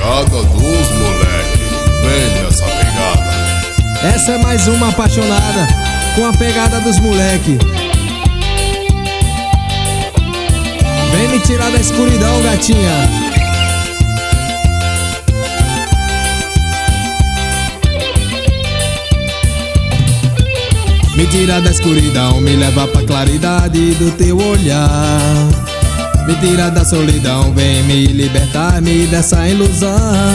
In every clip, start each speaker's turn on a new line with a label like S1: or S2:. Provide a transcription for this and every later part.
S1: pegada dos moleque, vem nessa pegada.
S2: Essa é mais uma apaixonada com a pegada dos moleque. Vem me tirar da escuridão, gatinha. Me tira da escuridão, me leva pra claridade do teu olhar. Me tira da solidão, vem me libertar-me dessa ilusão.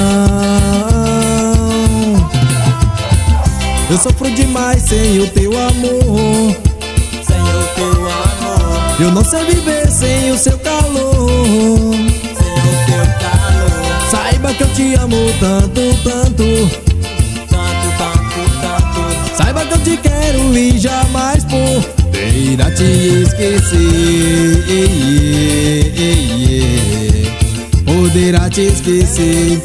S2: Eu sofro demais sem o teu amor.
S3: Sem o teu amor.
S2: Eu não sei viver sem o seu calor.
S3: Sem o teu calor.
S2: Saiba que eu te amo tanto, tanto.
S3: Tanto, tanto, tanto.
S2: Saiba que eu te quero e jamais poderá te esquecer. Poderá te esquecer.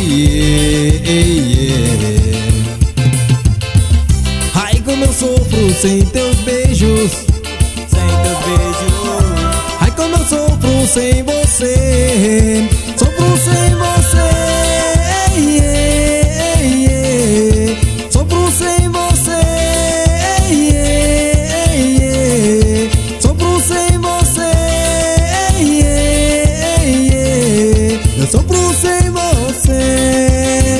S2: Ai, como eu sofro sem teus beijos.
S3: Sem teus beijos.
S2: Ai, como eu sofro sem você. Sofro sem você. Sofro sem você. Sofro sem você. Eu sofro sem você.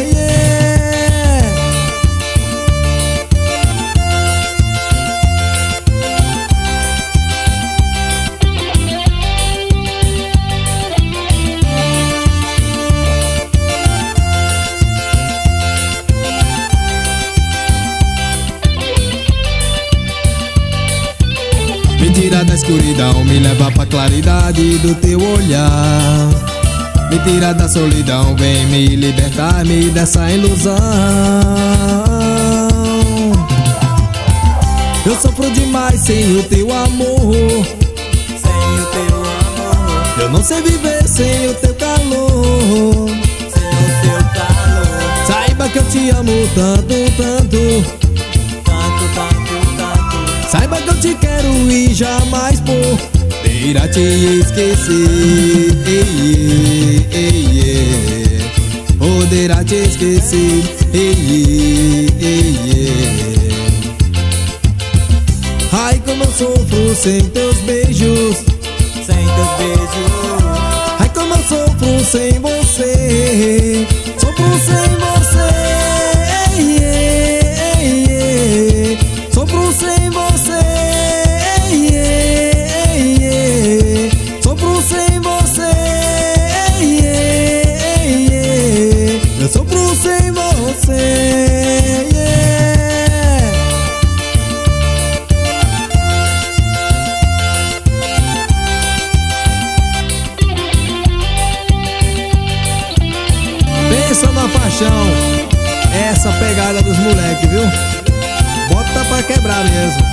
S2: Me tira da escuridão, me leva pra claridade do teu olhar. Me tira da solidão, vem me libertar-me dessa ilusão. Eu sofro demais sem o teu amor.
S3: Sem o teu amor.
S2: Eu não sei viver sem o teu calor.
S3: Sem o teu calor.
S2: Saiba que eu te amo tanto, tanto.
S3: Tanto, tanto, tanto.
S2: Saiba que eu te quero e jamais poderá te esquecer. Poderá te esquecer. Ai, como eu sofro sem teus beijos.
S3: Sem teus beijos.
S2: Ai, como eu sofro sem você. Sofro sem você. Sofro sem você. Sofro sem você. Eu sofro sem você. Pensa na paixão. Essa pegada dos moleque, viu? Bota pra quebrar mesmo.